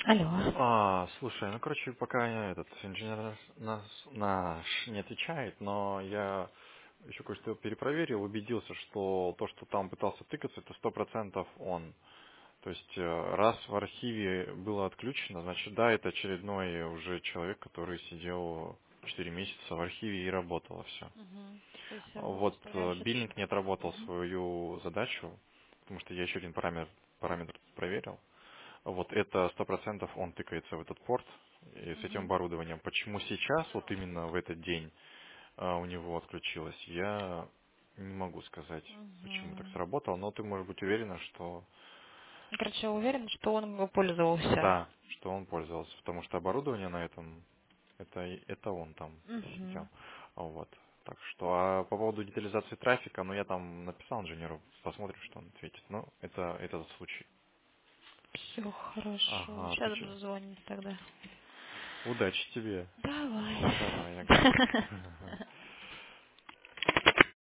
Алло. Слушай, ну, короче, пока этот инженер наш не отвечает, но я еще кое-что перепроверил, убедился, что то, что там пытался тыкаться, это 100% он. То есть, раз в архиве было отключено, значит, да, это очередной уже человек, который сидел 4 месяца в архиве и работало все. Мгм. То есть Вот выставляешь биллинг не ошибку. отработал Мгм. свою задачу, потому что я еще один параметр проверил. Вот это 100% он тыкается в этот порт и с этим Мгм. оборудованием. Почему сейчас, вот именно в этот день у него отключилось, я не могу сказать, почему так Мгм. сработало, но ты можешь быть уверена, что Короче, уверен, что он его пользовался. да, что он пользовался, потому что оборудование на этом, это он там сидел. Мгм. Вот. Так что, а по поводу детализации трафика, ну я там написал инженеру, посмотрим, что он ответит. Ну, это этот случай. Все хорошо. Ага, Сейчас буду звонить тогда. удачи тебе. Давай. Давай, ага.